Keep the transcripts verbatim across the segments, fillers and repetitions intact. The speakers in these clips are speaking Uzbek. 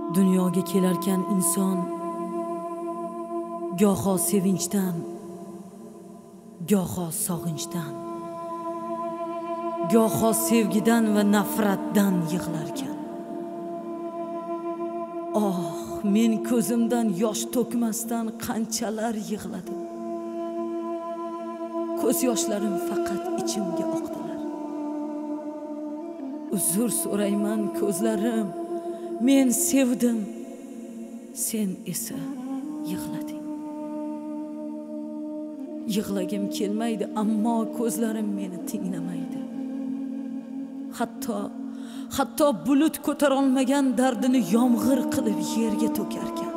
Dunyoga kelarkan inson goho sevinchdan, goho sog'inchdan, goho sevgidan va nafratdan yig'larkan. Oh, men ko'zimdan yosh to'kmasdan qanchalar yig'ladim. Ko'z yoshlarim faqat ichimga oqdilar. Uzr so'rayman ko'zlarim, men sevdim, sen esa yig'lading. Yig'lagim kelmaydi, ammo ko'zlarim meni tinglamaydi. Hatto hatto bulut ko'tara olmagan dardini yomg'ir qilib yerga to'karkan.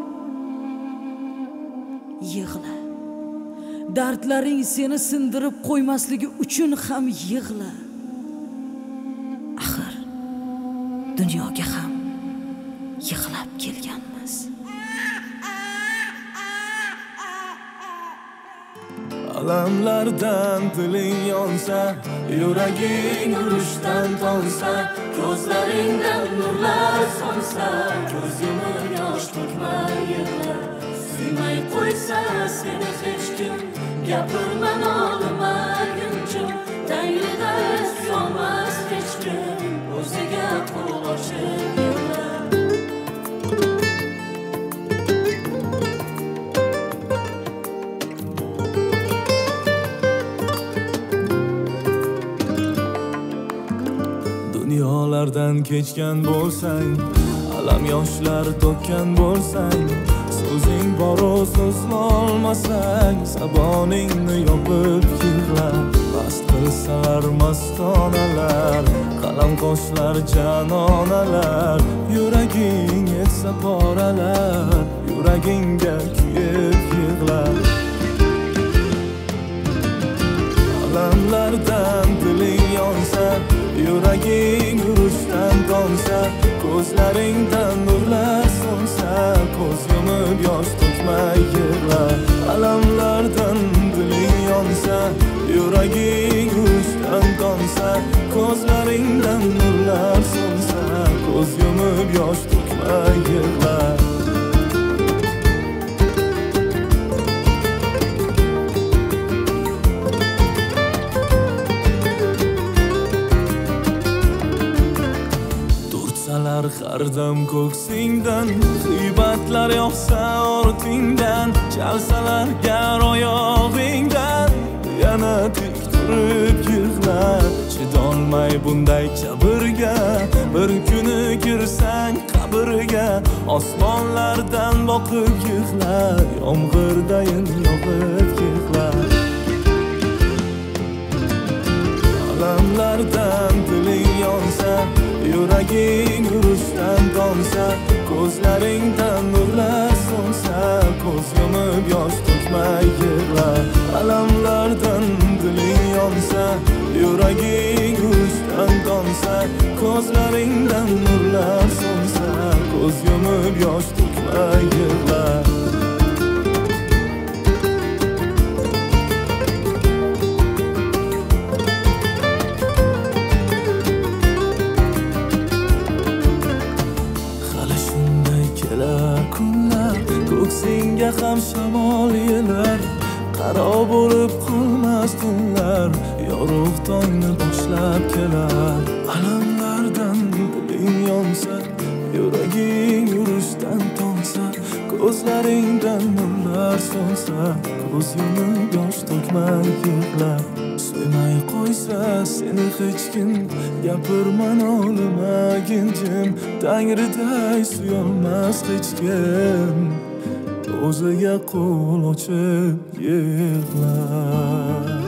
Yig'la. Dardlaring seni sindirib qo'ymasligi uchun ham yig'la. Axir dunyoga ham yig'lab kelganmiz. Alamlardan diling yonsa, yuraging urushdan tonsa, ko'zlaringdan nurlar sonsa, ko'z yumib yosh to'kmay yig'la. Suymay qo'ysa seni hech kim, gapirma nolimaguncha, Tangriga suyolmas hech kim, o'ziga qo'l ochib yig'la. Dunyolardan kechgan bo'lsang, alam yoshlar to'kkan bo'lsang, so'zing bor-u so'zlolmasang, zaboningni yopib yig'la. Mast qilsalar mastonalar, qalam qoshlar janonalar, yuraging etsa poralar, yuragingga kuyib yig'la. Alamlardan diling yonsa, yuraging urushdan tonsa, ko'zlaringdan nurlar so'nsa, ko'z yumib yosh to'kmay yig'la. Alamlardan diling yonsa, yuraging urushdan tonsa, ko'zlaringdan nurlar so'nsa, ko'z yumib yosh to'kmay yig'la. Har dam ko'ksingdan g'iybatlar yoqsa ortingdan, chalsalar gar oyog'ingdan, yana tik turib yig'la. Chidolmay bunday jabrga, bir kuni kirsang qabrga, osmonlardan boqib yig'la, yomg'irdayin yog'ib yig'la. Alamlardan diling yonsa, yuraging urushdan tonsa, ko'zlaringdan nurlar so'nsa, ko'z yumib yosh to'kmay yig'la. Alamlardan diling yonsa, yuraging urushdan tonsa, ko'zlaringdan nurlar so'nsa, ko'z yumib yosh to'kmay yig'la. Ko'ksingga ham shamol yelar, qaro bo'lib qolmas tunlar, yorug' tongni boshlab kelar. Alamlardan diling yonsa, yuraging urushdan tonsa, ko'zlaringdan nurlar so'nsa, ko'z yumib yosh to'kmay yig'la. Suymay qo'ysa seni hech kim, gapirma nolimagin jim, Tangriday suyolmas hech kim, o'ziga qo'l ochib yig'la.